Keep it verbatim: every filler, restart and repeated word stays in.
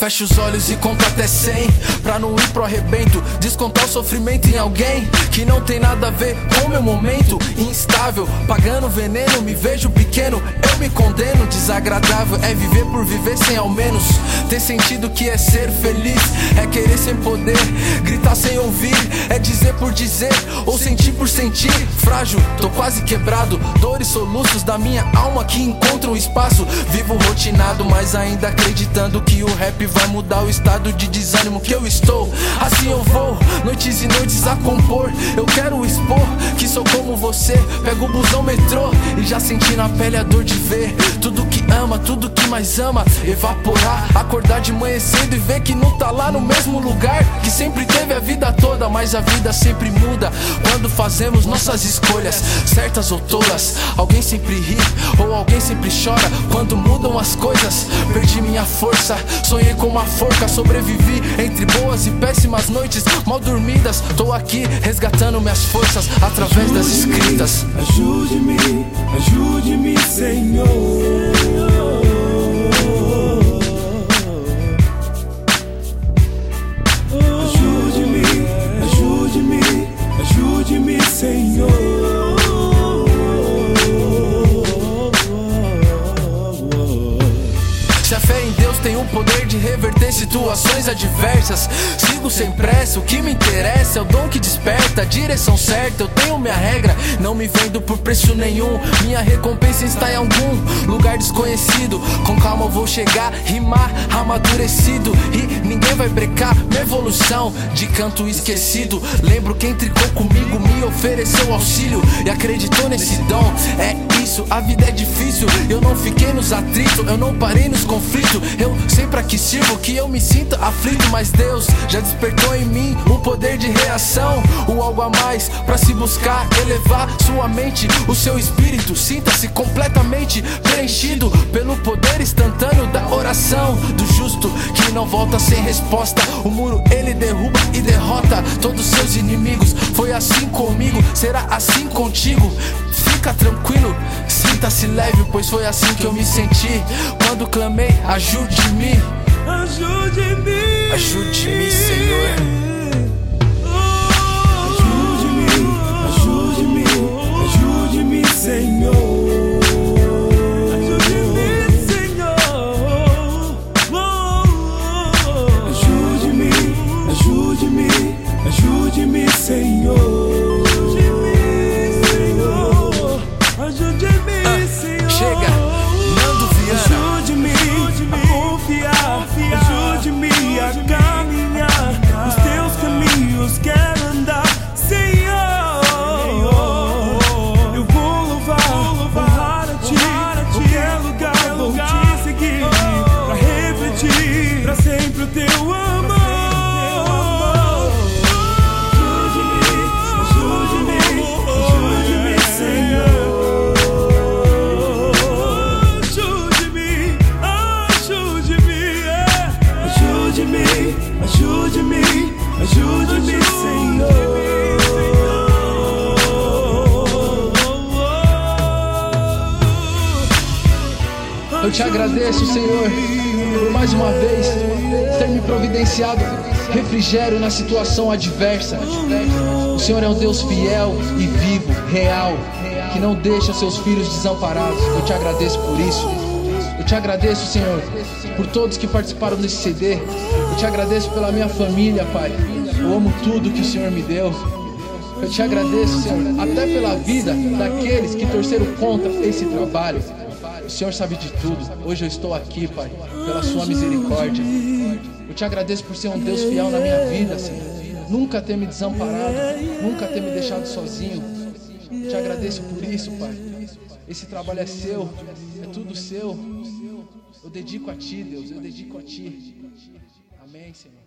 Fecha os olhos e conta até cem, pra não ir pro arrebento. Descontar o sofrimento em alguém que não tem nada a ver com meu momento. Instável, pagando veneno, me vejo pequeno, eu me condeno. Desagradável é viver por viver sem ao menos ter sentido que é ser feliz. É querer sem poder, gritar sem ouvir, é dizer por dizer ou sentir por sentir. Frágil, tô quase quebrado, dores, soluços da minha alma que encontram espaço. Vivo rotinado, mas ainda acreditando que o rap vai mudar o estado de desânimo que eu estou. Assim eu vou, noites e noites a compor. Eu quero expor que sou como você. Pego o busão, metrô e já senti na pele a dor de ver tudo que ama, tudo que mais ama evaporar. Acordar de manhã cedo e ver que não tá lá no mesmo lugar que sempre teve a vida toda. Mas a vida sempre muda quando fazemos nossas escolhas, certas ou tolas. Alguém sempre ri ou alguém sempre chora quando mudam as coisas. Perdi minha força, sonhei com uma forca, sobrevivi entre boas e péssimas noites mal dormidas. Tô aqui resgatando minhas forças através das escritas. Ajude-me, ajude-me, Senhor. Ajude-me, ajude-me, ajude-me, Senhor. Se a fé em Deus tem o poder de reverter situações adversas, sigo sem pressa, o que me interessa é o dom que desperta a direção certa. Eu tenho minha regra, não me vendo por preço nenhum. Minha recompensa está em algum lugar desconhecido. Com calma eu vou chegar, rimar, amadurecido, e ninguém vai brecar minha evolução de canto esquecido. Lembro quem tricou comigo, me ofereceu auxílio e acreditou nesse dom. É isso, a vida é difícil, eu não fiquei nos atritos, eu não parei nos conflitos. Eu sempre aqui sirvo que eu me sinta aflito, mas Deus já despertou em mim o poder de reação, o algo a mais pra se buscar, elevar sua mente, o seu espírito. Sinta-se completamente preenchido pelo poder instantâneo da oração do justo que não volta sem resposta. O muro ele derruba e derrota todos seus inimigos. Foi assim comigo, será assim contigo. Fica tranquilo, sinta-se leve, pois foi assim que eu me senti quando clamei, ajude-me. Ajude-me, ajude-me, Senhor. Ajude-me, ajude-me, ajude-me, Senhor. Ajude-me, Senhor. Ajude-me, ajude-me, ajude-me, Senhor. Chega, Nando Viana. Ajude-me a confiar, ajude-me a caminhar nos teus caminhos, quero andar, Senhor. Eu vou louvar, honrar a Ti, qualquer lugar vou Te seguir, pra refletir pra sempre o Teu amor. Ajude-me, ajude-me, Senhor. Eu te agradeço, Senhor, por mais uma vez ter me providenciado refrigério na situação adversa. O Senhor é um Deus fiel e vivo, real, que não deixa seus filhos desamparados. Eu te agradeço por isso. Eu te agradeço, Senhor, por todos que participaram desse C D. Eu te agradeço pela minha família, Pai. Eu amo tudo que o Senhor me deu. Eu te agradeço, Senhor, até pela vida daqueles que torceram contra esse trabalho. O Senhor sabe de tudo. Hoje eu estou aqui, Pai, pela sua misericórdia. Eu te agradeço por ser um Deus fiel na minha vida, Senhor. Nunca ter me desamparado, nunca ter me deixado sozinho. Eu te agradeço por isso, Pai. Esse trabalho é seu, é tudo seu. Eu dedico a Ti, Deus, eu dedico a Ti. Amém, Senhor.